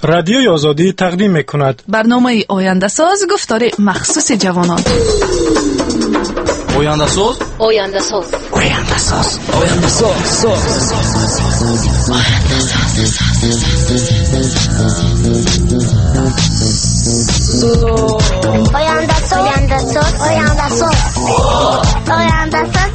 رادیوی آزادی تقدیم می‌کند. برنامه آینده ساز گفتار مخصوص جوانان. آینده ساز، آینده ساز، آینده ساز، آینده ساز، آینده ساز، آینده ساز، آینده ساز، آینده ساز.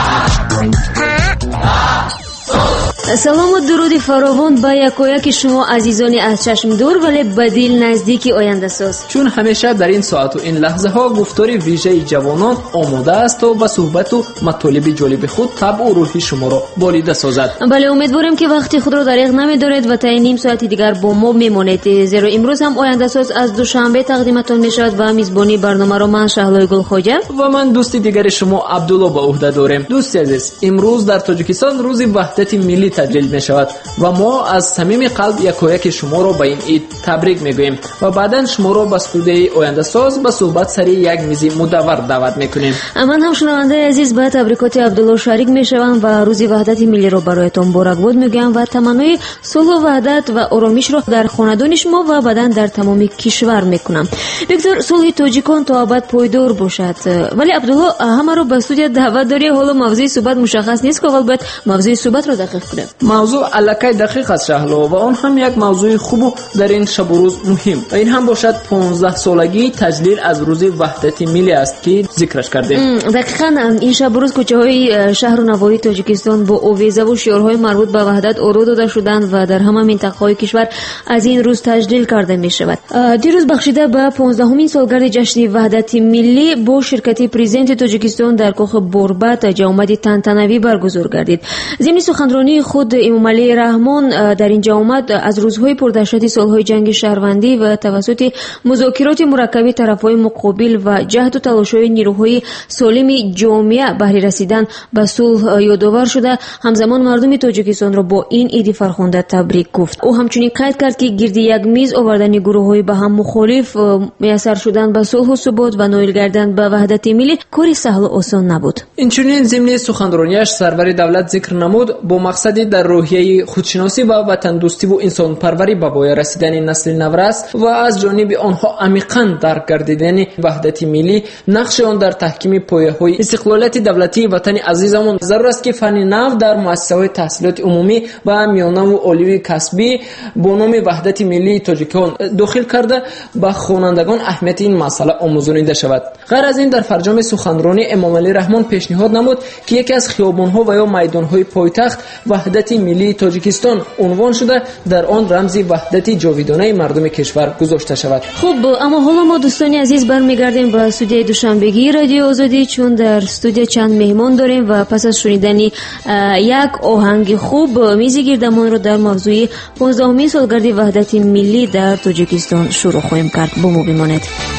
سلام و درود فراوان به یکایک شما عزیزانی از چشم دور ولی به دل نزدیک آینده ساز. چون همیشه در این ساعت و این لحظه ها گفتار ویژه جوانان آماده است تا به صحبت و مطالب جالب خود طبع و روحی شما را بالیده سازد. بله، امیدوارم که وقتی خود را دریغ نمی‌دارید و تا نیم ساعت دیگر با ما میمانید، زیرا امروز هم آینده ساز از دوشنبه تقدیمتان میشود و میزبانی برنامه را من شهلای گل خواجه و من دوستی دیگر شما عبدالله به عهده داریم. دوستی عزیز، امروز در تاجیکستان روز وحدت ملی تجلیل می شود و ما از صمیم قلب یکایک شما را به این عید تبریک میگوییم و بعداً شما را به استودیوی آینده ساز به صحبت سر یک میز مدور دعوت میکنیم. من هم شنونده عزیز به تبریکات عبدالله شریک میشوم و روز وحدت ملی را برایتان مبارکباد میگویم و تمنای صلح و وحدت و آرامش را در خاندان شما و بعداً در تمام کشور میکنم. دکتر، صلح تاجیکان تا ابد پایدار باشد. ولی عبدالله، همه رو به استودیو دعوت داری، حالا موضوع صحبت مشخص نیست که اول باید موضوع صحبت را دقیق کنیم. موضوع الکی دقیق است شهلا و آن هم یک موضوع خوب و در این شب و روز مهم. این هم باشد 15 سالگی تجلیل از روز وحدت ملی است که ذکرش کردیم. دقیقاً این شب و روز کوچه‌های شهر و نواحی تاجیکستان با آویزه و شعارهای مربوط به وحدت آرا داده شدند و در همه منطقه‌های کشور از این روز تجلیل کرده می شود. دیروز بخشیده به 15مین سالگرد جشن وحدت ملی با شرکت پرزیدنت تاجیکستان در کاخ بوربت جامعه تنتنوی برگزار گردید. ضمن سخنرانی خود امام علی رحمان در اینجا آمد از روزهای پردهشت سالهای جنگ شهروندی و توسط مذاکرات مرکب طرفهای مقابل و جهد و تلاش‌های نیروهای سالم جامعه بهره رسیدن به صلح یادآور شده، همزمان مردم تاجیکستان را با این عید فرخنده تبریک گفت. او همچنین قید کرد که گرد یک میز آوردن گروه‌های به هم مخالف میسر شدن به صلح و ثبات و نائل گردن به وحدت ملی کاری سهل و آسان نبود. اینچنین ضمن سخنرانیش سرور دولت ذکر نمود با مقصد در روحیه خودشناسی و وطن دوستی و انسان پروری به پای رسیدن نسل نورست و از جانب آنها عمیقاً درک گردیدن وحدت ملی، نقش آن در تحکیم پایه‌های استقلالیت دولتی وطن عزیزمان ضرور است که فن نو در مؤسسه‌های تحصیلات عمومی و میانه و عالی کسبی با نام وحدت ملی تاجیکان داخل کرده به خوانندگان اهمیت این مسئله آموزانیده شود. غیر از این در فرجام سخنرانی امام علی رحمان پیشنهاد نمود که یکی از خیابان‌ها و یا میدان‌های پایتخت وحدت ملی تاجیکستان عنوان شده در آن رمز وحدت جاویدانه مردم کشور گذاشته شود. خوب، اما حالا ما دوستان عزیز برمیگردیم به استودیوی دوشنبگی رادیو آزادی، چون در استودیو چند مهمان داریم و پس از شنیدن یک آهنگ خوب میز گردمان رو در موضوع 15مین سالگرد وحدت ملی در تاجیکستان شروع خواهیم کرد. با ما بمانید.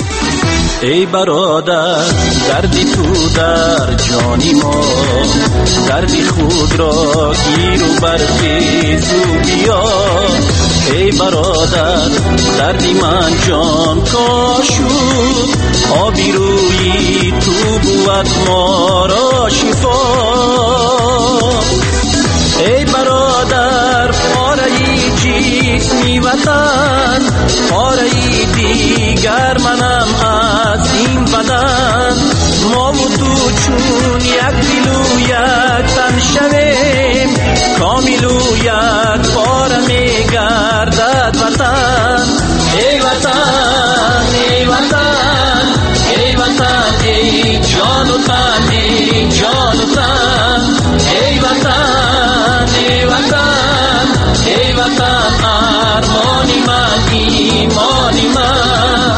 ای برادر، دردی تو در جانی ما، دردی خود را گیر و برخیز و بیا. ای برادر، دردی من جان کاشود، آبی روی تو بود ما را شفا. ای برادر، پاره‌ای جسمی وطن، پاره‌ای دیگر منم از این بدن. ما و تو چون یک دل و یک تن شویم، کامل و یک پاره میگردد وطن. ای وطن، ای وطن، ای وطن، ای جان و تن، ای جان و تن. ای وطن، ای وطن، ای وطن، ارمانی من، ایمانی من.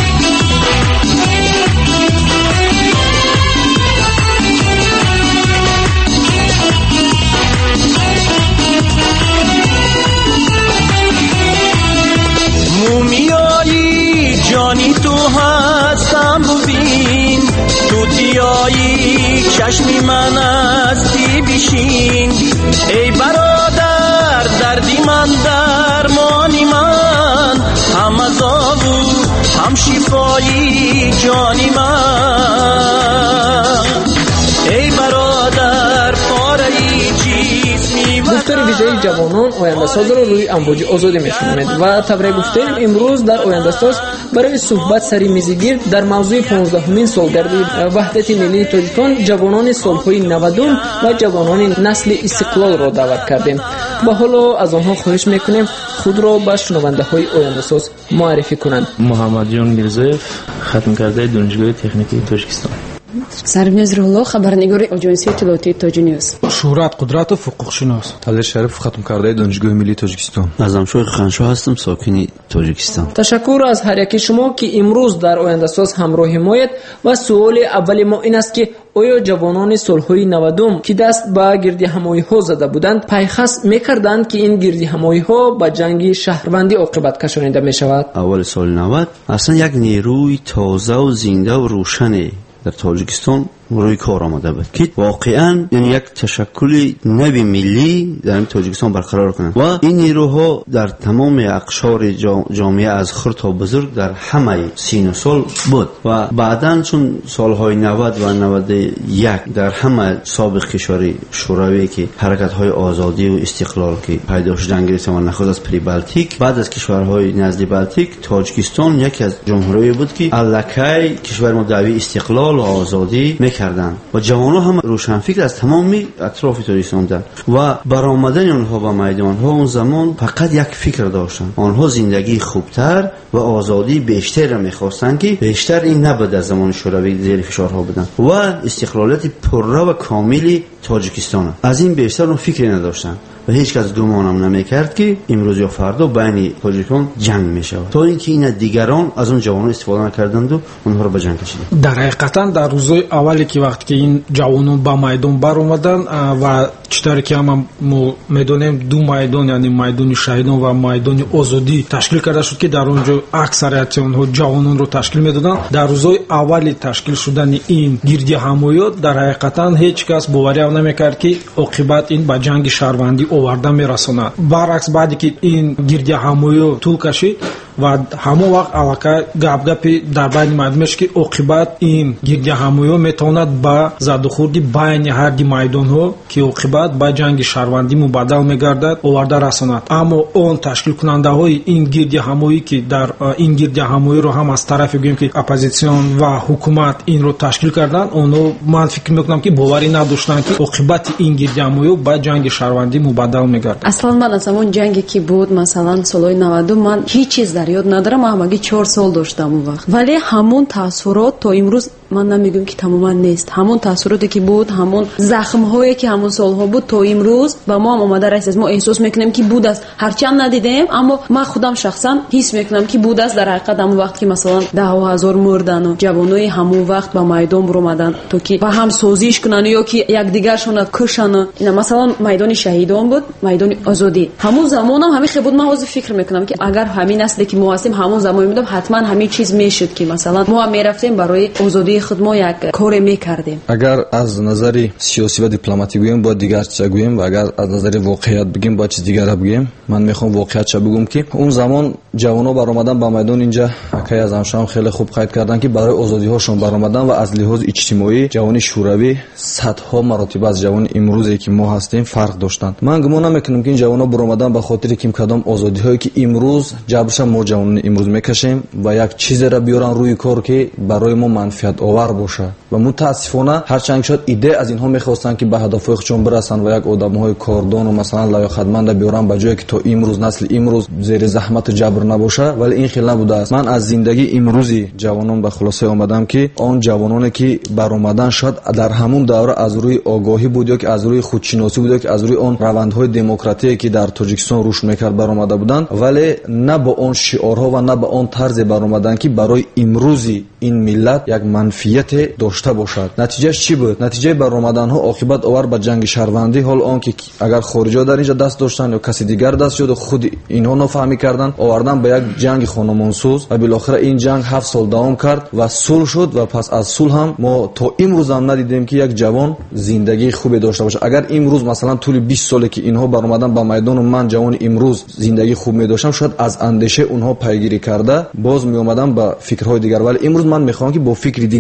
مومیایی جانی تو هستم ببین، توتیایی چشمی من هستی بشین. ای برادر، دردی من درمانی من، هم عذابو هم شفایی جانی من. ای برادر، پاره‌ای جسمی دفتر ویژه جوانان آینده‌ساز رو روی امواج آزادی می‌شنوید و طبری گفتیم امروز در آینده‌ساز برای صحبت سری میزگیر در موضوع 15مین سالگردی وحدت ملی تاجیکستان جوانان سال‌های 90 و جوانان نسل استقلال را دعوت کردیم. با حالا از آنها خواهش می‌کنیم خود را به شنونده‌های آینده‌ساز معرفی کنند. محمد جان میرزاєв ختم کرده دانشگاه تکنیکی تاجیکستان. سربنیاز رولو خبرنگار آژانسی اطلاعاتی تاج نیوز. شهرت قدرتов حقوقشناس. طاهر شریف ختم کرده دانشگاه ملی تاجیکستان. اعظمشاه خانشاه هستم ساکن تاجیکستان. تشکر از هر یک شما که امروز در آینده‌ساز همراه مایید و سوال اول ما این است که آیا جوانان سال‌های 90 که دست به گردهمایی‌ها زده بودند پیخست می‌کردند که این گردهمایی‌ها به جنگ شهروندی عاقبت کشانیده می‌شود؟ اول سال 90 اصلا یک نیروی تازه و زنده و روشن در تاجیکستان روی کار آمده بود که واقعا یعنی یک تشکل نوی ملی در تاجیکستان برقرار کنند و این نیروها در تمام اقشار جامعه از خرد تا بزرگ در همه سین و سال بود و بعداً چون سالهای 90 و 91 در همه سابق کشوری شوروی که حرکت‌های آزادی و استقلال که پیدا شد جنگ و نخست از پری بالتیک بعد از کشورهای نزد بالتیک تاجیکستان یکی از جمهوری بود که الکی کشور مدعی استقلال و آزادی کردن و جوانان هم روشنفکر از تمام اطراف تاجیکستان بودند و برآمدن آنها به میدان ها اون زمان فقط یک فکر داشتند. آنها زندگی خوبتر و آزادی بیشتر را می‌خواستند که بیشتر این نبود از زمان شوروی زیر فشارها بودند و استقلالیت پررو و کاملی تاجیکستان. از این بیشتر اون فکری نداشتند و هیچ کس گمانم نمی‌کرد که امروز یا فردا بین تاجیکان جنگ می‌شود تا اینکه این دیگران از اون جوانان استفاده نکردند و اونها رو به جنگ کشیدند. در حقیقتا در روزهای اولی که وقتی که این جوانان به میدان بر اومدن و چطوری که هم میدونیم دو میدان یعنی میدان شهیدان و میدان آزادی تشکیل کرده شد که در اونجا اکثریت اونها جوانان رو تشکیل میدادن. در روزهای اولی تشکیل شدن این گردهمایی‌ها در حقیقتا هیچ کس باوری نمی‌کرد که عاقبت این به جنگ شهروندی آورده میرساند. برعکس بعدی که این گردهمایی طول کشید و همون وقت علاقه گپ در بین مردمش که عاقبت این گردهمایی میتواند با زد و خوردی بین هر دی میدان ها که عاقبت با جنگ شهروندی مبادل میگردد آورده رساند. اما اون تشکیل کننده های این گردهمایی که در این گردهمایی رو هم از طرف بگیم که اپوزیسیون و حکومت این رو تشکیل کردن، اونو من فکر میکنم که باوری نداشتن که عاقبت این گردهمایی با جنگ شهروندی مبادل میگردد. اصلا من از همون جنگی که بود مثلا سالهای 90 من هیچ چیز در یاد ندارم. من همگی 4 سال داشتم اون وقت، ولی همون تاثیرات تا امروز من نمیگم که تماما نیست. همون تاثیراتی که بود، همون زخم هایی که همون سالها بود تا امروز با ما هم اومده رسید. ما احساس میکنیم که بود است، هرچند ندیدیم اما من خودم شخصا حس میکنم که بود است. در حقیقت همون وقت که مثلا 10,000 مردن و جوانای همون وقت با میدان بر اومدن تا که با هم سازش کنن یا که یکدیگرشون کشن. اینا مثلا میدان شهیدان بود، میدان آزادی. همون زمان هم همین بود. من از فکر میکنم که اگر همین نسلی که ما هستیم همون زمان میدم حتما همین چیز میشد که مثلا ما هم میرفتیم برای آزادی خود ما یک کار میکردیم. اگر از نظر سیاسی و دیپلماتی بگیم با دیگر چه بگیم و اگر از نظر واقعیت بگیم با چیز دیگر بگیم، من میخوام واقعیت چه بگم که اون زمان جوانا برآمدن با میدان اینجا که از همشام خیلی خوب قید کردن که برای آزادی هاشون برآمدن و از لحاظ اجتماعی جوانی شوروی صدها مراتب از جوان امروزی که ما هستیم فرق داشتند. من گمان نمیکنم که این جوانا برآمدن به خاطر که کدام آزادی هایی که امروز جبرش ما جوان امروز میکشیم و یک چیز را بیارن روی کار که برای ما منفعت آور باشه و متاسفانه هرچند شد ایده از اینها میخواستن که به هدف خودشون برسن و یک آدمهای کاردان و مثلا لایقتمند بیارن به جایی که تا امروز نسل امروز زیر زحمت جبر نباشه، ولی این خیلی نبوده است. من از زندگی امروزی جوانان به خلاصه آمدم که آن جوانانی که برآمدن شد در همون دوره از روی آگاهی بود یا که از روی خودشناسی بود یا که از روی آن روندهای دموکراتیکی که در تاجیکستان رشد میکرد برآمده بودند، ولی نه با آن شعارها و نه با آن طرز برآمدن که برای امروزی این ملت یک منفعت داشته باشد. نتیجه چی بود؟ نتیجه برآمدن ها عاقبت آور به جنگ شهروندی. حال آن که اگر خارجا در اینجا دست داشتن یا کسی دیگر دست شد خود اینها نفهمی کردن آوردن به یک جنگ خانمانسوز و بالاخره این جنگ 7 سال دوام کرد و صلح شد و پس از صلح هم ما تا امروز هم ندیدیم که یک جوان زندگی خوبی داشته باشه. اگر امروز مثلا طول 20 ساله که اینها برآمدن با میدان و من جوان امروز زندگی خوب می داشتم، شاید از اندیشه اونها پیگیری کرده باز می اومدم با فکرهای دیگر، ولی امروز من میخوام که با فکر دیگر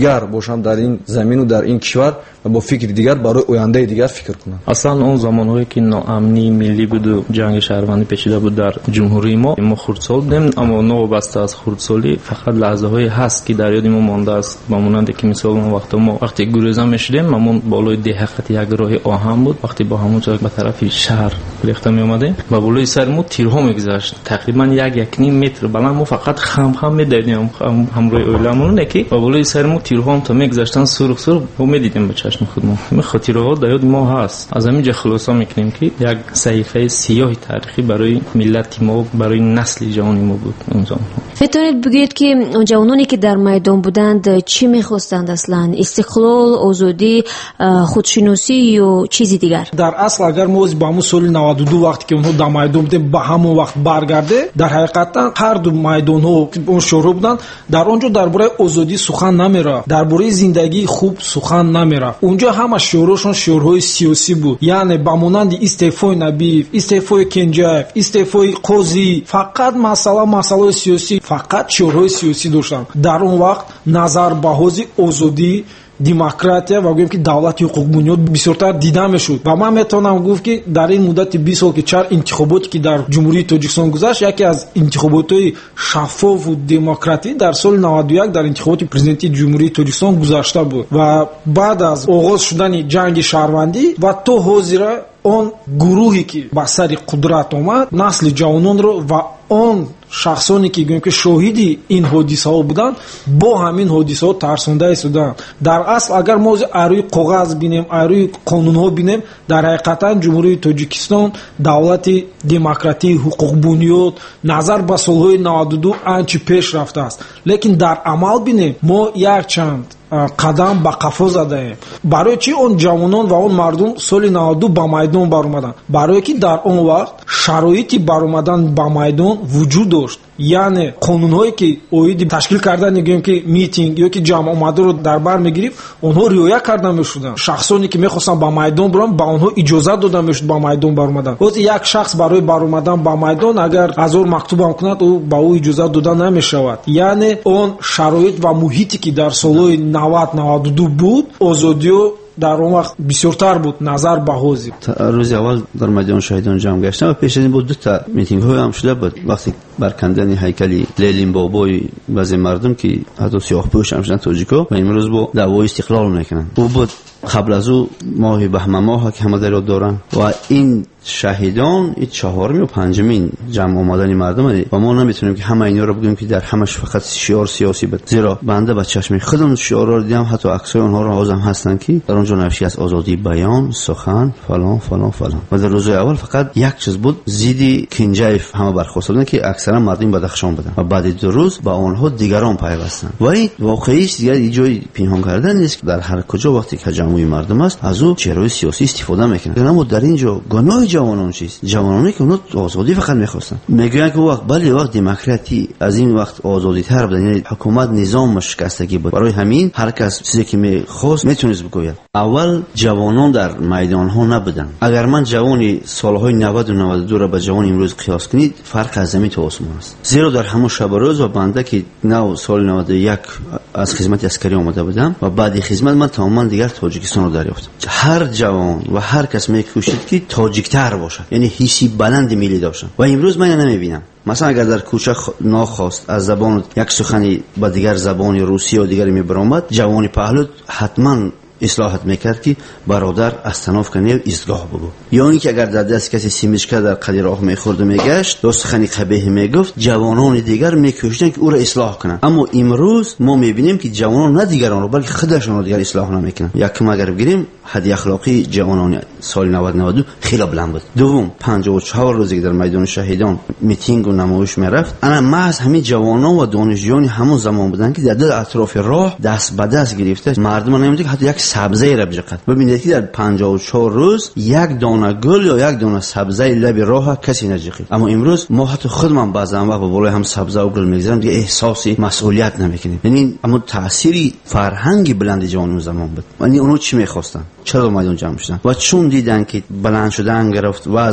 дигар бошам дар ин замину дар ин кишвар ва бо фикри дигар барои ояндаи дигар фикр кунам. аслан он замонҳое ки ноамнии миллӣ буду ҷанги шаҳрвандӣ пешида буд дар ҷумҳурии мо хурдсол будем, аммо новобаста аз хурдсолӣ фақат лаҳзаҳое ҳаст ки дар ёди мо мондааст. ба монанде ки мисол вақте гуреза мешудем, мамон болои деҳақати як роҳи оҳан буд. вақте бо ҳамон ҷо ба тарафи шаҳр рехта меомадем, ба болои сари мо тирҳо мегузашт, тақрибан 1-1.5 метр баланд. мо фақат хам медидем ҳамроҳи оиламоне ки ба болои сари мо тирҳоам то мегузаштан сурх мо медидем ба чашми худмо. ин хотираҳо дар ёди мо ҳаст. аз ҳамин ҷо хулоса мекунем ки як саҳифаи сиёҳи таърихӣ барои миллати мо, барои насли ҷавони мо буд он замонҳо. метавонед бигӯед ки ҷавононе ки дар майдон буданд чӣ мехостанд аслан? истиқлол, озодӣ, худшиносӣ ё чизи дигар? дар асл агар мо ба ҳамун соли 92 вақте ки онҳо дар майдон будем ба ҳамон вақт баргарде, дар ҳақиқатан ҳар ду майдонҳо он шӯро буданд. дар он ҷо дар бораи озодӣ сухан намерафт, дар бораи зиндагии хуб сухан намерафт. онҷо ҳама шӯрошон шӯрҳои сиёсӣ буд, яъне ба монанди истеъфои Набиев, истеъфои Кенҷаев, истеъфои Қозӣ, фақат масъалаҳои сиёсӣ, фақат шӯрҳои сиёсӣ доштанд. дар он вақт назар ба ҳози озодӣ, демократия ва гӯем ки давлати ҳуқуқбунёд бисёртар дида мешуд. ва ман метавонам гуфт ки дар ин муддати 20 сол ки чар интихоботе ки дар ҷумҳурии Тоҷикистон гузашт, яке аз интихоботҳои шаффофу демократӣ дар соли 91 дар интихоботи президентии ҷумҳурии Тоҷикистон гузашта буд. ва баъд аз оғоз шудани ҷанги шаҳрвандӣ ва то ҳозира он гурӯҳе ки ба сари қудрат омад, насли ҷавононро ва он шахсоне ки гӯем ки шоҳиди ин ҳодисаҳо буданд, бо ҳамин ҳодисаҳо тарсонда истоданд. дар асл агар мо аз рӯи коғаз бинем, аз рӯи қонунҳо бинем, дар ҳақиқатан ҷумҳурии Тоҷикистон давлати демократии ҳуқуқбунёд назар ба солҳои 92 анчи пеш рафтааст. лекин дар амал бинем, мо якчанд қадам ба қафо задаем. барои чӣ он ҷавонон ва он мардум соли 92 ба майдон баромаданд? барое ки дар он вақт шароити баромадан ба майдон вуҷуд дошт. яъне қонунҳое ки оиди ташкил кардани гӯем ки митинг ё ки ҷамъомадро дар бар мегирифт, онҳо риоя карда мешуданд. шахсоне ки мехостанд ба майдон баромад, ба онҳо иҷозат дода мешуд ба майдон баромадан. ҳозир як шахс барои баромадан ба майдон агар 1000 мактубам кунад, ба ӯ иҷозат дода намешавад. яъне он шароит ва муҳите ки дар солҳои 90-92 буд, озодиё дар он вақт бисёртар буд назар ба ҳозир. рӯзи аввал дар майдони шоҳидон ҷамъ гаштам ва пеш аз ин буд дута митингҳое ҳам шуда буд. вақте баркандани ҳайкали Лелин бобои баъзе мардум ки ҳатто сиёҳпӯш ҳам шуданд тоҷико ва имрӯз бо даъвои истиқлол мекунанд. ӯ буд қабл аз ӯ моҳи баҳмамоҳа ки ҳама дар ёд доранд ва ин шаҳидон ин 4-ум ё 5-умин ҷамъ омадани мардум аст ва мо наметавонем ки ҳама инёро бигӯем ки дар ҳамаш фақат шиёр сиёсӣ буд. зеро банда ба чашми худам шиёрро дидам, ҳатто аксҳои онҳоро ҳозам ҳастанд ки дар он ҷо навишта аст озодии баён, сухан, фалон фалон фалон. ва дар рӯзҳои аввал фақат як чиз буд, зидди Кинҷаев ҳама бархоста буданд ки аксаран мардуми Бадахшон буданд ва баъди 2 рӯз ба онҳо дигарон пайвастанд. ва ин воқеист дигар ҷои пинҳон кардан нест. дар ҳар куҷо вақте ки ҷамъи мардум аст, аз ӯ чеҳраҳои сиёсӣ истифода мекунанд. аммо дар ин ҷо гуноҳи ҷавонон чист? ҷавононе ки онҳо озодӣ фақат мехостанд. мегӯянд ки вақт бале вақт демократӣ аз ин вақт озодитар буд, яъне ҳукумат низом шикастагӣ буд. барои ҳамин ҳар кас чизе ки мехост метавонист бигӯяд. аввал ҷавонон дар майдонҳо набуданд. агар ман ҷавони солҳои 90-92 ро ба ҷавони имрӯз қиёс кунед, фарқ аз замин то осмон аст. зеро дар ҳамон шабу рӯз ва банда ки нав соли 91 аз хизмати аскарӣ омада будам ва баъди хизмат ман тамоман дигар Тоҷикистонро дарёфтам. ҳар ҷавон ва ҳар кас мекӯшид ки тоҷиктар бошад, яъне ҳисси баланди миллӣ дошад. ва имрӯз ман намебинам. مثلا اگر در کوچه ناخواست از زبان یک سخنی با دیگر زبانی روسی و دیگری میبرامد، جوانی پهلو حتما اصلاحات میکرد که برادر استناف کنی و ایستگاه بگو. یا اینکه اگر در دست کسی سیمشکه در قدی راه میخورد و میگشت و سخنی قبیح میگفت، جوانان دیگر میکوشیدن که او را اصلاح کنن. اما امروز ما میبینیم که جوانان نه دیگران رو بلکه خودشون رو دیگر اصلاح نمیکنن. یکم اگر بگیریم حد اخلاقی جوانان سال 90-92 خیلی بلند بود. دوم 54 روزی که در میدان شهیدان میتینگ و نمایش میرفت، انا محض همین جوانان و دانشجویان همون زمان بودن که در اطراف راه دست به دست گرفته مردم نمیدونن که حتی یک سبزه را بجقد. ببینید که در 54 روز یک دانه گل یا یک دانه سبزه لب راه کسی نجقید. اما امروز ما حتی خودمان بعضا وقت با بالای هم سبزه و گل میگذاریم دیگه احساس مسئولیت نمیکنیم. یعنی اما تأثیری فرهنگی بلند جوانان زمان بود. یعنی اونها چی میخواستن؟ چرا میدان جمع شدن؟ و چون دیدن که بلند شدن گرفت و از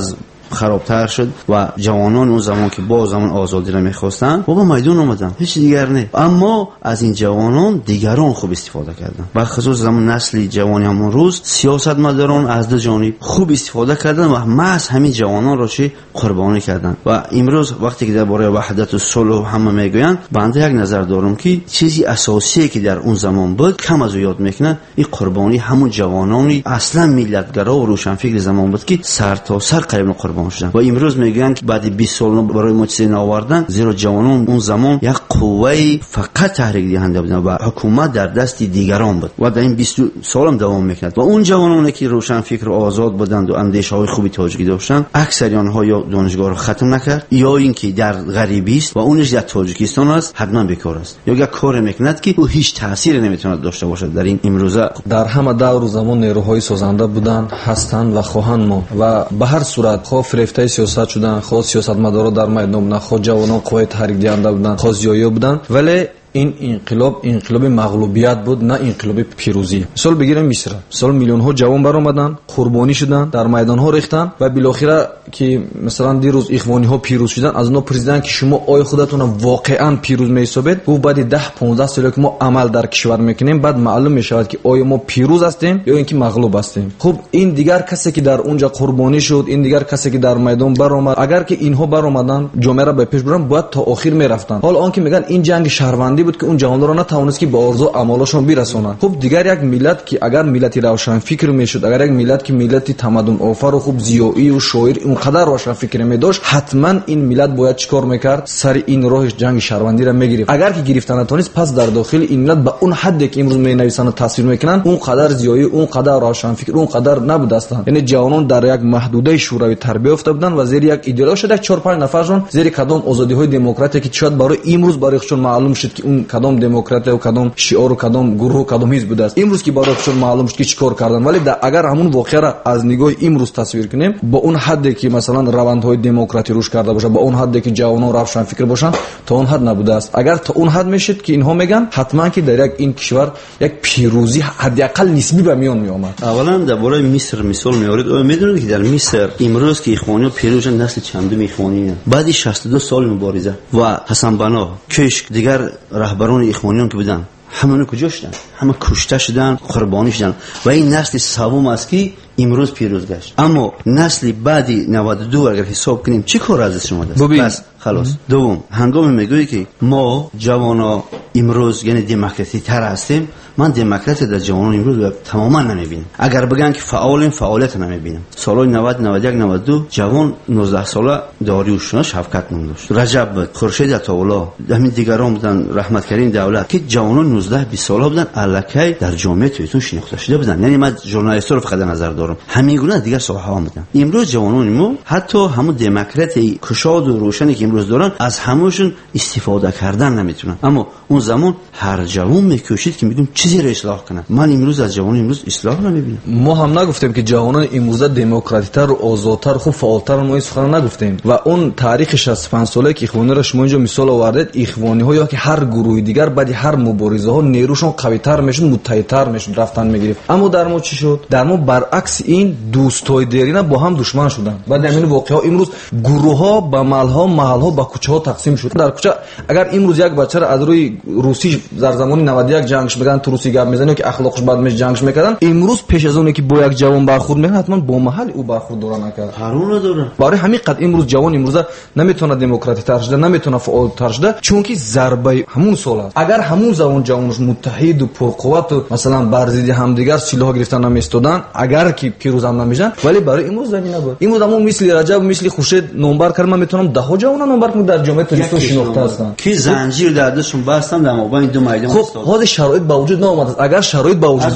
خرابتر شد و جوانان اون زمان که با زمان آزادی را می‌خواستن با میدان اومدن، هیچ دیگر نه. اما از این جوانان دیگران خوب استفاده کردن و خصوص زمان نسل جوانی همون روز سیاستمداران از دو جانب خوب استفاده کردن و محض همین جوانان را چه قربانی کردن. و امروز وقتی که درباره وحدت و صلح همه میگویند، بنده یک نظر دارم که چیزی اساسی که در اون زمان بود کم از او یاد میکنن، این قربانی همون جوانانی اصلا ملتگرا و روشنفکر زمان بود که سر تا سر قریب قربان شدن. و امروز میگن که بعد 20 سال برای ما چیزی نآوردن، زیرا جوانان اون زمان یک قوه فقط تحریک دهنده بودن و حکومت در دست دیگران بود و در این 20 سال هم دوام میکرد. و اون جوانانی که روشنفکر و آزاد بودند و اندیشه های خوبی تاجیکی داشتن، اکثر آنها یا دانشگاه رو ختم نکرد یا اینکه در غریبی است و اونش در تاجیکستان است، حتما بیکار است یا یک کار میکند که او هیچ تأثیری نمیتواند داشته باشد در این امروزه. در همه دور و زمان نیروهای سازنده بودند، هستند و خواهند ماند و به هر صورت خواه فریفته سیاست شدن، خواه سیاستمدارا در میدان بودن، خواه جوانان قوه تحریک دهنده بودن، خواه زیایی بودن، ولی این انقلاب مغلوبیت بود، نه انقلاب پیروزی. مثال بگیریم مصر، مثلا میلیون ها جوان برآمدن، قربانی شدن، در میدان ها ریختن و بالاخره که مثلا دیروز اخوانی ها پیروز شدن، از اونها پرسیدن که شما آیا خودتون واقعا پیروز می‌حسابید؟ گفت بعد 10-15 سال که ما عمل در کشور میکنیم بعد معلوم میشود که آیا ما پیروز هستیم یا اینکه مغلوب هستیم. خب این دیگر کسی که در اونجا قربانی شد، این دیگر کسی که در میدان برآمد، اگر که اینها برآمدن جامعه را به پیش ببرن باید تا آخر میرفتن. حالا آن که میگن این جنگ شهروندی بود که اون جوانان را نتوانست که به آرزو اعمالشون برسونن. خب دیگر یک ملت که اگر ملتی روشن فکر میشد، اگر یک ملت که ملتی تمدن آفر و خوب زیایی و شاعر اونقدر روشن فکر میداشت، حتما این ملت باید چیکار میکرد؟ سر این راهش جنگ شهروندی را میگرفت. اگر که گرفتن نتونست، پس در داخل این ملت به اون حدی که امروز مینویسن و تصویر میکنن اون قدر زیایی، اون قدر روشن فکر، اون قدر نبود هستند. یعنی جوانان در یک محدوده شوروی تربیت یافته بودند و زیر یک ایدئولوژی شده 4-5 نفرشون زیر کدام آزادی های دموکراتیکی که شاید برای امروز برای خودشون معلوم شد که اون کدام دموکرات و کدام شعار و کدام گروه و کدام حزب بوده است، امروز که برای خودشون معلوم شد که چیکار کردن. ولی اگر همون واقعه را از نگاه امروز تصویر کنیم، با اون حدی که مثلا روندهای دموکراتی روش کرده باشه، با اون حدی که جوانان روشن فکر باشن، تا اون حد نبوده است. اگر تا اون حد میشد که اینها میگن، حتما که در یک این کشور یک پیروزی حداقل نسبی به میان میآمد. اولا درباره مصر مثال میارید، میدونید که در مصر امروز که اخوانی پیروز نسل چندم اخوانی بعد 62 سال مبارزه و حسن بنا کشک دیگر رهبران اخوانیان که بودن، همه کجا شدن؟ همه کشته شدن، قربانی شدن و این نسل سوم است که امروز پیروز گشت. اما نسل بعدی 92 اگر حساب کنیم چی کار ازش شما دست؟ بس خلاص. دوم، هنگام میگویی که ما جوانا امروز یعنی دموکراتی تر هستیم، من دموکراسی در جوانان امروز تماما نمیبینم. اگر بگن که فعالیت نمیبینم. سالهای 90 91 92 جوان 19 ساله داریوش شفقت نام داشت، رجب بود، خورشید عطاالله، همین دیگران بودن، رحمت کریم دولت که جوانان 19 20 ساله بودن، الکی در جامعه تویتون شناخته شده بودن. یعنی من ژورنالیست رو فقط نظر دارم، همین گونه دیگر صحبت ها بودن. امروز جوانان ما حتی همون دموکراتی کشاد و روشنی که امروز دارن از همشون استفاده کردن نمیتونن. اما اون زمان هر جوان میکوشید که میگم چیزی رو اصلاح کنه. من امروز از جوان امروز اصلاح نمیبینم. ما هم نگفتیم که جوانان امروز دموکراتی‌تر و آزادتر خوب فعالتر، ما این سخن نگفتیم. و اون تاریخ 65 ساله که اخوانی را شما اینجا مثال آوردید، اخوانی ها یا که هر گروه دیگر بعد هر مبارزه ها نیروشون قوی‌تر میشد، متحدتر میشد، رفتن میگرفت. اما در ما چی شد؟ در ما برعکس این دوستای دیرینه با هم دشمن شدن. بعد همین واقعا امروز گروه ها به محل ها به کوچه ها تقسیم شد. در کوچه اگر امروز یک بچه را از روی روسی در زمان 91 جنگش میگن، تو روسی گپ میزنه که اخلاقش بد میشه جنگش میکردن، امروز پیش از اون که با یک جوان برخورد میکنه حتما با محل او برخورد دوران نکرد. قانون داره. برای همین قد امروز جوان امروز نمیتونه دموکراتی تر شده، نمیتونه فعال تر شده، چون که ضربه همون سال است. اگر همون زمان جوانش متحد و پرقوت و مثلا بر ضد همدیگر سلاح گرفتن نمیستادن، اگر که پیروز هم نمیشن، ولی برای امروز زمین نبود. امروز همون مثل رجب، مثل خورشید نمبر کردم، من میتونم 10 جوان نمبر کنم در جامعه تاجیکستان شناخته هستن که زنجیر در دستشون بستن در مابین دو میدان. خب حال شرایط با وجود نمیاد. اگر شرایط با وجود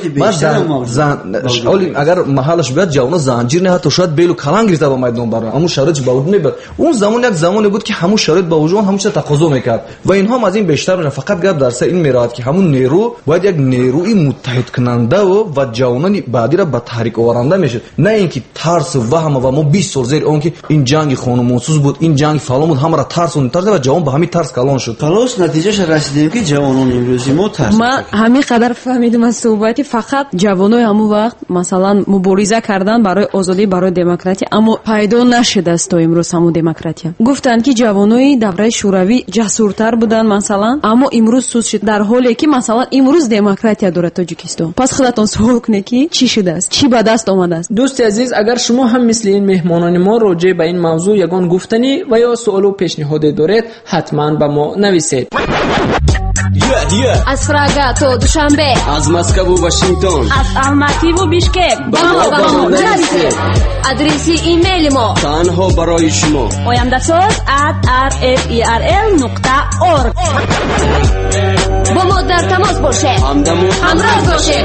بیاد، اگر محلش بیاد جوان زنجیر نه حتی شاید بیل و کلان گرفته با میدان برن، اما شرایط با وجود نمیاد. اون زمان یک زمانی بود که همون شرایط با وجود همون چیز تقاضا میکرد و اینها از این بیشتر میشن. فقط گپ در سر این میراد که همون نیرو باید یک نیروی متحد کننده و جوانان بعدی را به تحریک آورنده میشه، نه اینکه ترس و وهم و ما 20 سال زیر اون که این جنگ خانمانسوز بود، این جنگ فلان بود، همه را ترس و ترس و جوان به همین ترس کلان شد. خلاص نتیجهش رسیدیم که جوانان امروزی ما ترس. من ҳамин қадар фаҳмидам аз суҳбати фақат ҷавонои ҳамон вақт масалан мубориза кардан барои озодӣ, барои демократия, аммо пайдо нашудааст то имрӯз ҳамон демократия. гуфтанд ки ҷавонои давраи шӯравӣ ҷасуртар буданд масалан, аммо имрӯз суст шуд, дар ҳоле ки масалан имрӯз демократия дорад Тоҷикистон. пас худатон суол кунед ки чӣ шудааст, чӣ ба даст омадааст? дӯсти азиз, агар шумо ҳам мисли ин меҳмонони мо роҷеъ ба ин мавзӯъ ягон гуфтанӣ ва ё суолу пешниҳоде доред, ҳатман ба мо нависед. از پراگا تو دوشنبه، از مسکو و واشنگتن، از الماتی و بیشکک با ما نویسید. آدرس ایمیل ما تنها برای شما oyandasooz@rferl.org. با ما در تماس باشه، همراه باشه.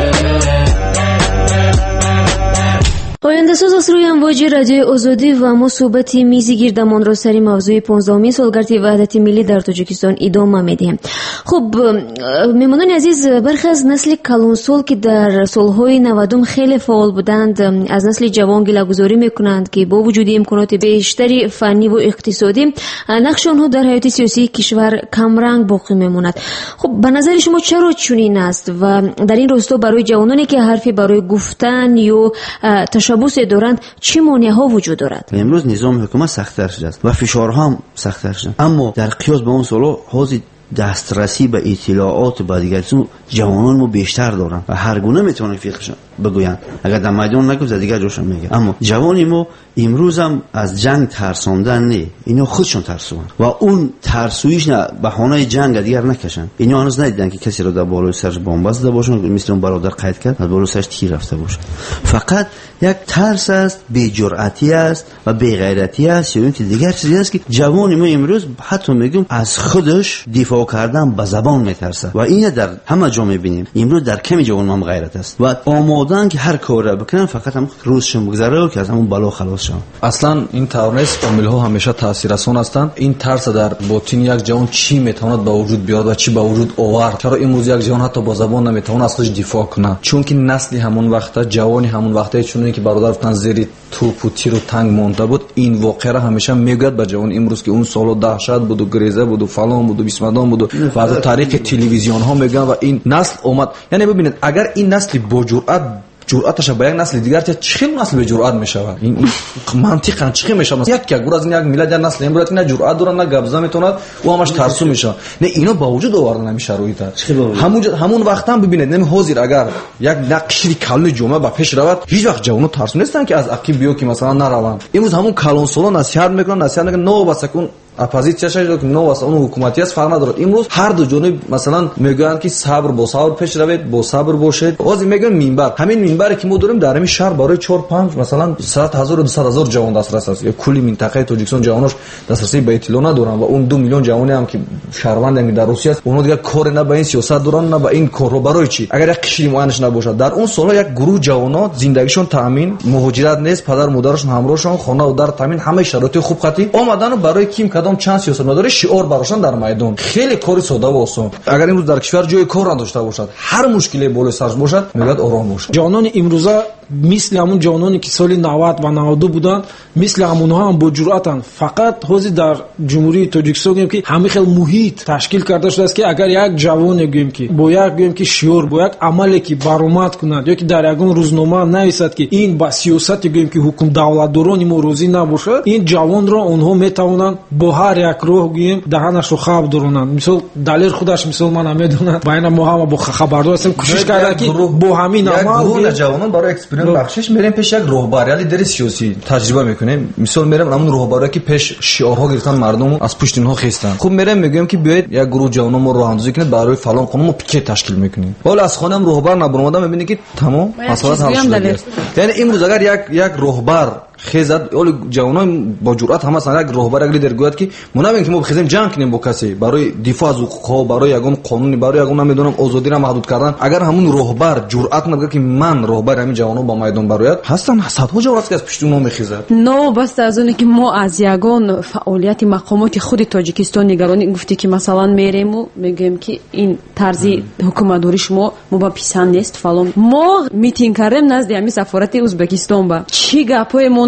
ояндасоз аз рӯи амвоҷи радиои озодӣ ва мо суҳбати мизи гирдамонро сари мавзӯи 15-умин солгарди ваҳдати миллӣ дар Тоҷикистон идома медиҳем. хуб, меҳмонони азиз, бархе аз насли калонсол ки дар солҳои 90 хеле фаъол буданд, аз насли ҷавон гилагузорӣ мекунанд ки бо вуҷуди имконоти бештари фанниву иқтисодӣ нақши онҳо дар ҳаёти сиёсии кишвар камранг боқӣ мемонад. хуб, ба назари шумо чаро чунин аст ва дар ин росто барои ҷавононе ки ҳарфи барои гуфтан ё ташаббусе доранд чӣ монеаҳо вуҷуд дорад? имрӯз низоми ҳукумат сахттар шудааст ва фишорҳо ҳам сахттар шуданд, аммо дар қиёс ба он солҳо ҳозир дастрасӣ ба иттилоот ба дигарчизо ҷавонони мо бештар доранд ва ҳар гуна метавонанд фикршон бигӯянд. агар дар майдон нагуфт дар дигар ҷошон мегӯянд. аммо ҷавони мо имрӯзам аз ҷанг тарсондан не, ино худшон тарсуванд ва он тарсуиш баҳонаи ҷанга дигар накашанд. ино ҳанӯз надиданд ки касеро дар болои сараш бомба зада бошанд, мисли он бародар қайд кард, аз болои сараш тир рафта бошад. фақат як тарс аст, беҷуръатӣ аст ва беғайратӣ аст ё ин ки дигар чизе аст ки ҷавони мо имрӯз ҳатто мегӯям аз худаш дифоъ кардан ба забон метарсад ва ина дар ҳама ҷо мебинем. имрӯз дар ками ҷавон ҳам ғайрат аст ва омодаанд ки ҳар корро бикунанд, фақат ҳам рӯзшон бигзара ки аз ҳамон бало халос шаванд. аслан ин тавр нест. омилҳо ҳамеша таъсиррасон ҳастанд. ин тарса дар ботини як ҷавон чӣ метавонад ба вуҷуд биёрад ва чӣ ба вуҷуд овард. чаро имрӯз як ҷавон ҳатто бо забон наметавонад аз худаш дифоъ кунад, чунки насли ҳамон вақта, ҷавони ҳамон вақта чуноне ки бародар гуфтанд зери тӯпу тиру танг монда буд, ин воқеаро ҳамеша мегӯяд ба ҷавони имрӯз ки он солҳо даҳшат буду, гиреза буду, фалон буду, бисмадон буду ва аз тариқи телевизионҳо мегӯянд ва ин насл омад. яъне бибинед, агар ин насли боҷуръат ҷуръаташа ба як насли дигар чӣ хел насл беҷуръат мешавад? ин мантиқан чӣ хел мешавад? як бур аз ин як миллат як насли мебурад ки на ҷуръат дорад, на гапза метавонад, ӯ ҳамаш тарсу мешавад. не, ино ба вуҷуд овардан ҳамин шароита. ҳамон вақтам бибинед, нами ҳозир агар як нақши калони ҷомеа ба пеш равад, ҳеҷ вақт ҷавоно тарсу нестанд ки аз ақиб биё ки масалан нараванд. имрӯз ҳамон калонсола насиҳат мекунанд, новобаста кун оппозиция шаjd ки новаста он ҳукумати аст, фарқ надорад. имрӯз ҳар ду ҷониб масалан мегӯянд ки сабр бо сабр пеш равед, бо сабр бошед. ҳозир мегӯям минбар, ҳамин минбаре ки мо дорем дар ҳамин шаҳр барои 4-5 масалан 100,000-200,000 ҷавон дастрас аст. ё кулли минтақаи Тоҷикистон ҷавонош дастрасӣ ба иттилоъ надоранд ва он 2 миллион ҷавоне ҳам ки шаҳрвандем ки дар Русия аст, онҳо дигар коре на ба ин сиёсат доранд, на ба ин корҳо. барои чӣ? агар як қишри муайянаш набошад, дар он солҳо як гурӯҳ ҷавонот зиндагишон таъмин, муҳоҷират нест, падару модарашон ҳамроҳшон, хонаву дар таъмин, ҳамаи шароити хуб қатӣ омадану барои ким кадом чанд сиёсатмадор шиор барошанд дар майдон. хеле кори содаву осон. агар имрӯз дар кишвар ҷои кор надошта бошад, ҳар мушкиле болои сарш бошад, мегӯяд ором бошад. ҷавонони имрӯза мисли ҳамон ҷавононе ки соли 90 ва 92 буданд, мисли ҳамонҳо ҳам бо ҷуръатанд. фақат ҳозир дар ҷумҳурии Тоҷикистон гӯем ки ҳамин хел муҳит ташкил карда шудааст ки агар як ҷавоне гӯем ки бо як гӯем ки шиор, бо як амале ки баромад кунад ё ки дар ягон рӯзнома нависад ки ин ба сиёсате гӯем ки ҳукмдавлатдорони мо розӣ набошад, ин ҷавонро онҳо метавонанд бо ҳар як роҳ гӯем даҳанашро хаб доронанд. мисол далер худаш мисол ман намедонад, байна мо ҳама бо хабардор ҳастем, кӯшиш кардан ки бо ҳамин амал ҷавонон барои експеримент бахшиш мерем пеш як роҳбар я лидери сиёсӣ таҷриба мекунем. мисол мерем ҳамон роҳбарое ки пеш шиорҳо гирифтан мардуму аз пушти онҳо хестанд. хуб мерем мегӯем ки биёед як гурӯҳ ҷавонон мо роҳандозӣ кунед, барои фалон қонун мо пикет ташкил мекунем. ҳол аз хонам роҳбар набуромада мебинед ки тамом масъалат ҳал шудааст. яъне имрӯз агар як роҳбар хезад, оли ҷавонои бо ҷуръат ҳама сан, як роҳбар як лидер гӯяд ки мо набинем ки мо бихезем ҷанг кунем бо касе барои дифоъ аз ҳуқуқҳо, барои ягон қонуни, барои ягон намедонам озодиро маҳдуд кардан. агар ҳамун роҳбар ҷуръат набигӯяд ки ман роҳбари ҳамин ҷавонон ба майдон барояд, ҳастанд садҳо ҷавон аст ки аз пишти онҳо мехезад. новобаста аз оне ки мо аз ягон фаъолияти мақомоти худи Тоҷикистон нигаронӣ гуфтӣ ки масалан мерему мегӯем ки ин тарзи ҳукуматдори шумо мо ба писанд нест фалон. мо митинг кардем назди ҳамин сафорати Узбекистон ба чӣ гапҳое мо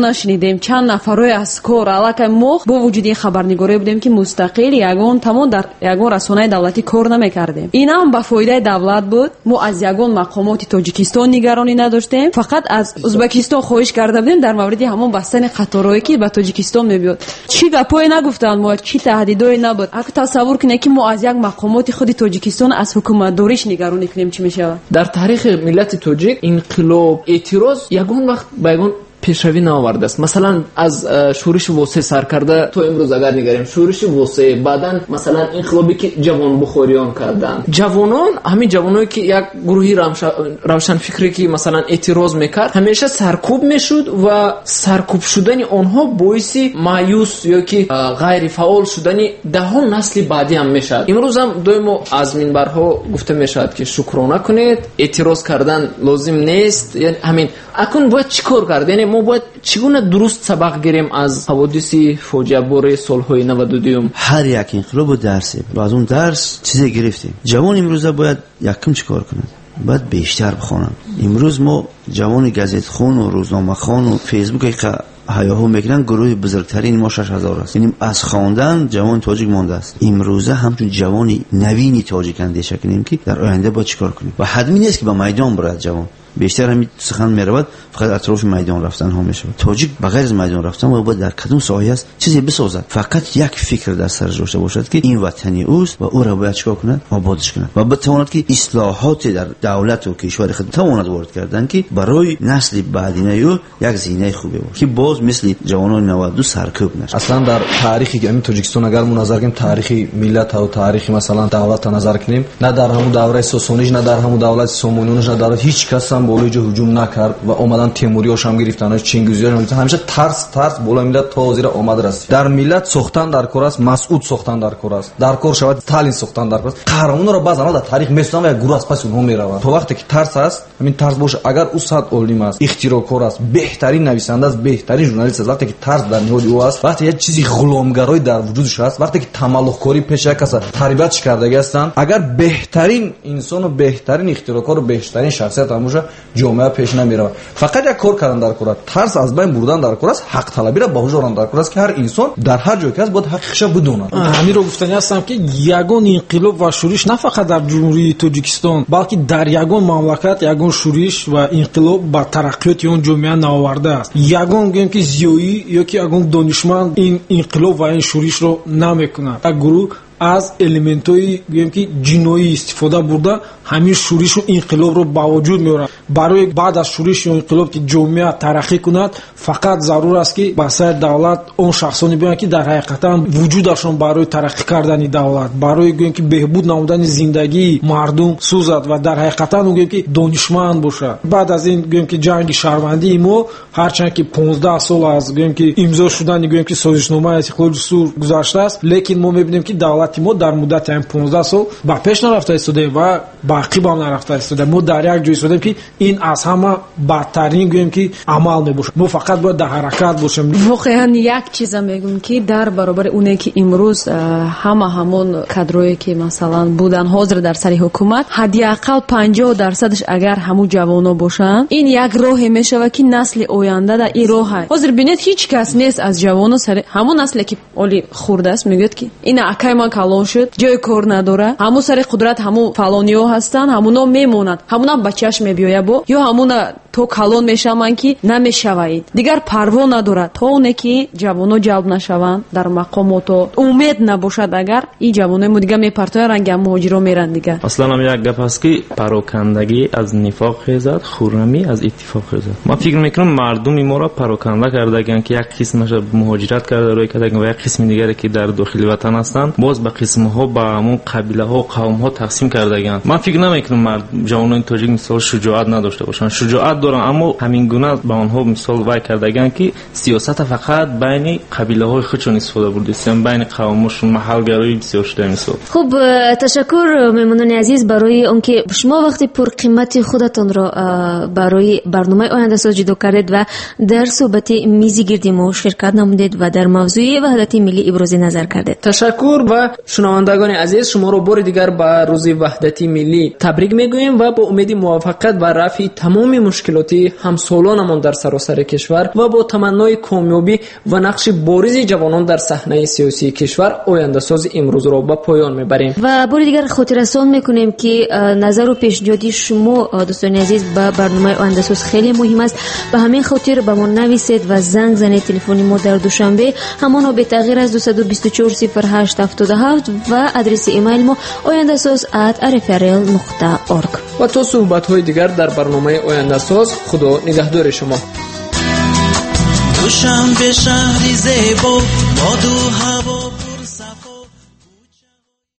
нашнидем чанд нафарои аз кор аллакай мо бо вуҷуди ин хабарнигорӣ будем ки мустақил ягон тамом дар ягон расонаи давлатӣ кор намекардем. Инам ба фоидаи давлат буд. мо аз ягон мақомоти тоҷикистон нигаронӣ надоштем. фақат аз узбекистон хоҳиш карда будем дар мавриди ҳамон бастани қаторҳое ки ба тоҷикистон мебиёд. чӣ гапое нагуфтанд мо, чӣ таҳдидое набуд. ако тасаввур кунед ки мо аз як мақомоти худи тоҷикистон аз ҳукуматдориш нигаронӣ кунем чӣ мешавад? дар таърихи миллати тоҷик инқилоб, эътироз ягон вақт ба ягон пешравӣ наовардааст. масалан аз шӯриши восеъ сар карда то имрӯз агар нигарем, шӯриши восеъ, баъдан масалан инқилобе ки ҷавонбухориён карданд. ҷавонон, ҳамин ҷавоное ки як гурӯҳи равшанфикре ки масалан эътироз мекард, ҳамеша саркӯб мешуд ва саркӯб шудани онҳо боиси маъюс ёки ғайрифаъол шудани даҳон насли баъдӣ ҳам мешавад. имрӯз ҳам доимо аз минбарҳо гуфта мешавад ки шукрона кунед, эътироз кардан лозим нест. яъни ҳамин акун бояд чӣ кор кард? яъне мо бояд чӣ гуна дуруст сабақ гирем аз ҳаводиси фоҷиабори солҳои 92? ҳар як инқилобу дарсе ва аз он дарс чизе гирифтем. ҷавон имрӯза бояд якум чӣ кор кунад? باید بیشتر بخونم. امروز ما جوان گازت خون و روزنامه خون و فیسبوک هیاهو میکنن، گروه بزرگترین ما 6000 است. یعنی از خواندن جوان تاجیک مانده است. امروزه همچون جوانی نوینی تاجیک اندیشه کنیم که در آینده با چیکار کنیم. و حتمی نیست که با میدان برد جوان. بیشتر همین سخن میرود فقط اطراف میدان رفتن ها میشه. تاجیک بغیر از میدان رفتن و باید در کدوم ساحه است چیزی بسازد. فقط یک فکر در سرش داشته باشد که این وطنی اوست و او را باید چیکار کند؟ آبادش کند و بتواند که اصلاحات در دولت و کشور خود تواند وارد کردن که برای نسل بعدینه او یک زینه خوبی باشه که باز مثل جوانان 92 سرکوب نشه. اصلا در تاریخی که همین تاجیکستان اگر ما نظر کنیم تاریخی ملت و تاریخی مثلا دولت نظر کنیم، نه در همون دوره ساسانیش نه در همون دولت سامانیونش نه در هیچ کس هم بالای جو هجوم نکرد و اومدن تیموری‌هاش هم گرفتن، چینگیزی‌ها هم همیشه ترس بالای ملت تا زیر آمد رسید. در ملت سوختن در کار است، مسعود سوختن در کار است، در کار شود استالین سوختن در کار است. قهرمان‌ها را بعضا در تاریخ می‌سازن و یک گروه از پس اونها میروند. تا وقتی که ترس است، همین ترس باشه، اگر او صد علم است، اختراعکار است، بهترین نویسنده است، بهترین ژورنالیست است، وقتی که ترس در نهاد او است، وقتی یک چیزی غلامگرایی در وجودش است، وقتی که تملق‌کاری پیش یک کس تربیت کرده هستند، اگر بهترین انسان و بهترین اختراعکار و بهترین شخصیت هم باشه، جامعه پیش نمیره. فقط یک کار کردن در کار است، ترس از بین بردن در کار است، حق طلبی را به وجود آوردن در کار است که هر انسان در هر جایی که است باید حقش بدونه. همین رو گفتنی هستم که یگان انقلاب و شورش نه فقط در جمهوری تاجیکستان بلکه در یگان مملکت یگان شورش و انقلاب با ترقیات اون جامعه نآورده است. یگان گویم که زیایی یا که یگان دانشمند این انقلاب و این شورش رو نمیکنه. یک گروه از الیمنت‌های گویم که جنایی استفاده برده همین شورش و انقلاب رو با وجود میاره. برای بعد از شورش و انقلاب که جامعه ترقی کند فقط ضرور است که با سر دولت اون شخصانی بیان که در حقیقتا وجودشون برای ترقی کردن دولت، برای گویم که بهبود نمودن زندگی مردم سوزد و در حقیقتا گویم که دانشمند باشه. بعد از این گویم که جنگ شهروندی ما هرچند که 15 سال از گویم که امضا شدن گویم که سازشنامه استقلال دستور گذشته است، لیکن ما میبینیم که دولت ما در مدت این 15 سال با پیش نرفته ایستاده و باقی با هم نرفته ایستاده. ما در یک جای ایستادیم که این از همه بدترین گویم که عمل میباشه. ما فقط باید در حرکت باشیم. واقعا یک چیز میگم که در برابر اونه که امروز همون کادرایی که مثلا بودن حاضر در سر حکومت حداقل 50% اگر همون جوانا باشن، این یک راه میشه که نسل آینده در این راه است. حاضر ببینید هیچ کس نیست از جوانا سر همون نسلی که اولی خورده است میگه که این اکای ما کالون شد، جای کار نداره، همون سر قدرت همون فلانیو هستن، همونا میمونند، همونا بچه‌اش میبیایه با یا همونا تو کالون میشوند که نمیشوید. دیگر پروا نداره تا اونه که جوانا جلب نشوند در مقامات و امید نباشد اگر این جوانا ما دیگه میپرتای رنگ مهاجرا میرن دیگه. اصلا هم یک گپ است که پراکندگی از نفاق خیزد، خرمی از اتفاق خیزد. ما فکر میکنم مردم ما را پراکنده کردگن که یک قسمش مهاجرت کرده روی کردگن و یک قسم دیگری که در داخل وطن هستند باز به قسم ها با همون قبیله ها و قوم ها تقسیم کردگن. من فکر نمیکنم مرد جوانان تاجیک مثال شجاعت نداشته باشن. شجاعت دارن اما همین گونه با آنها مثال وای کردگن که سیاست فقط بین قبیله های خودشون استفاده بردن، بین قومشون محل گرایی بسیار شده مثال. خوب، تشکر میمونان عزیز برای اونکه شما وقتی پر قیمت خودتون را برای برنامه آینده ساز جدا کردید و در صحبت میزی گردی ما شرکت نمودید و در موضوع وحدت ملی ابراز نظر کردید. تشکر و شنوندگان عزیز، شما رو بار دیگر به روز وحدت ملی تبریک میگوییم و با امید موفقیت و رفع تمام مشکلات تشکیلاتی همسالانمان در سراسر کشور و با تمنای کامیابی و نقش بارز جوانان در صحنه سیاسی کشور آینده ساز امروز را به پایان میبریم. و بار دیگر خاطررسان میکنیم که نظر و پیشنهاد شما دوستان عزیز به برنامه آینده ساز خیلی مهم است. به همین خاطر به ما نویسید و زنگ زنید. تلفن ما در دوشنبه همان به تغییر از 2240877 و آدرس ایمیل ما oyandasaz@rfrl.org. و تا صحبت‌های دیگر در برنامه آینده ساز، خدا نگهدار شما. دوشنبه شهری زیبا، باد و هوا